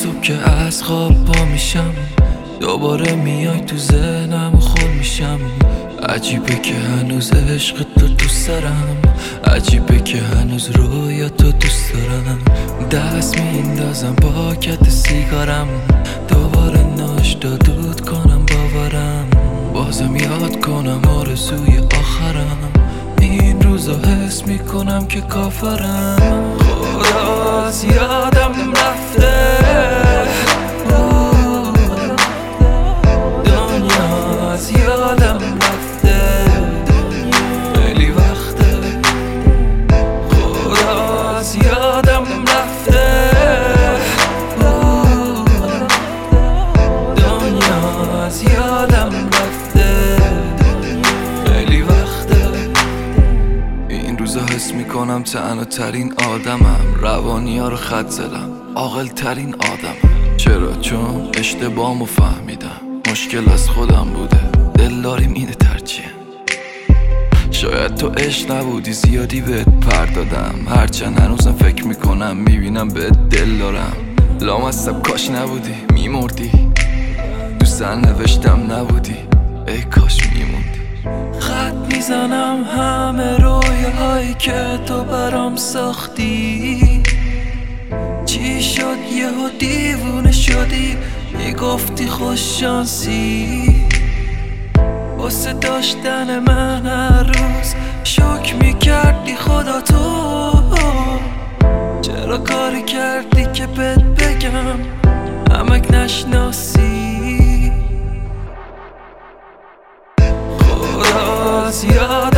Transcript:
صبح که از خواب پا میشم دوباره میای تو ذهنم و خور میشم. عجیبه که هنوز عشق تو دوست دارم، عجیبه که هنوز رویا تو دوست دارم. دست میندازم با کت سیگارم، دوباره ناشتا دود کنم باورم. بازم یاد کنم آرزوی آخرم، این روزا حس میکنم که کافرم. خدا از یادم رفته، دنیا از یادم رفته، خیلی وقته. خدا از یادم رفته، دنیا از یادم رفته، خیلی وقته. این روزا حس میکنم تنها ترین آدمم، روانی ها رو خط زدم، عاقل ترین آدمم. چرا؟ چون اشتباهمو فهمیدم، مشکل از خودم بوده، دلداریم اینه ترجیه. شاید تو عشق نبودی، زیادی بهت پردادم، هرچند هنوزم فکر میکنم میبینم بهت دل دارم. لامصب کاش نبودی، میمردی، دوست نوشتم نبودی، ای کاش میموندی. خط میزنم همه رویاهایی که تو برام ساختی. چی شد یهو دیوونه شدی، میگفتی خوش شانسی. واسه داشتن من هر روز شک میکردی خدا تو. چرا کاری کردی که بهت بگم همک نشناسی؟ خدا از یاد